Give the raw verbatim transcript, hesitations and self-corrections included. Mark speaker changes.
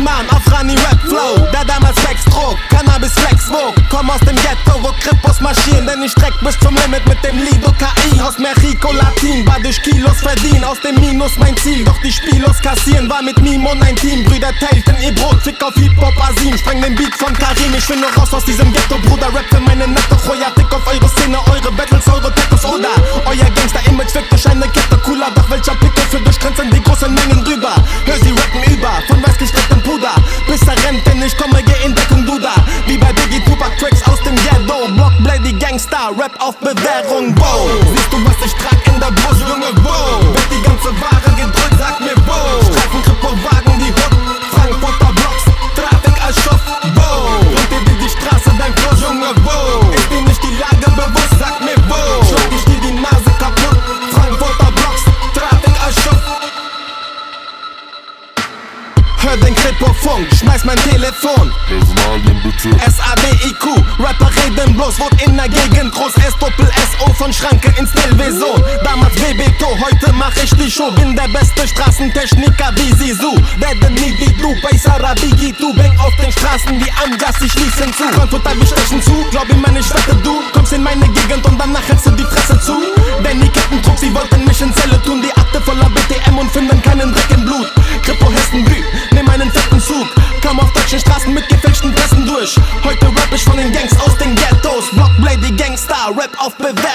Speaker 1: Mann auf Rani Rap Flow, der damals Flex trug, Cannabis Flex wog. Komm aus dem Ghetto, wo Krippos marschieren, denn ich streck bis zum Limit mit dem Lidocain. Aus Mexico Latin, war durch Kilos verdient, aus dem Minus mein Ziel, doch die Spielos kassieren. War mit Mimo und ein Team, Brüder teilten ihr Brot, Fick auf Hip-Hop Asim, spreng den Beat von Karim. Ich will nur raus aus diesem Ghetto, Bruder, Rap für meine Netto, Choya, Fick auf eure Szene, eure Battles, eure Techos oder euer Gangster-Image wirkt durch eine Kette cooler, doch welcher Pickel für durch Grenzen die großen Mengen drüber. Hör sie rappen über, von weiß gestrecktem Puder, bis er rennt, denn ich komme, geh in Deckung, du da. Wie bei Biggie Tupac, Tracks aus dem Ghetto, Block, Blady, Gangster, Rap auf Bewährung, wow. Siehst du, was ich trag in der Brust, Junge, wow. Wird die ganze Ware gedrückt, sag mir, wow. Streifen, Kripo, Wagen, die Hut, Frankfurter Blocks, Trafik als Stoff, wow. Bringt dir wie die Straße dein Flow, Junge, wow. Ist dir nicht die Lage bewusst, sag mir, wow. Schlag ich dir die Nase kaputt, Frankfurter Blocks, Trafik als Stoff. Hör den Kripo-Funk, schmeiß mein Telefon. S A D I Q, Rapper reden bloß, wurde in der Gegend groß. S-Doppel-S O von Schranke ins Telveson. Damals Bebeto, heute mach ich die Show. Bin der beste Straßentechniker wie Sisu. Werde nie wie du, bei Sarah Biggie, du bang auf den Straßen wie Amjas, ich schließen zu. Frankfurter, wir stechen zu, glaub ihm, meine Schwester, du kommst in meine Gegend und danach hältst du die Fresse zu. Denn die Kettentrug, sie wollten mich in Zelle tun. Die Akte voller B T M und finden keinen Dreck im Blut. Kripo Hessenbü, nimm einen fetten Zug. Komm auf deutschen Straßen mit gefälschten Pressen durch. Heute rap ich von den Gangs aus den Ghettos. Block, Blady, Gangster, Rap auf Bewegung.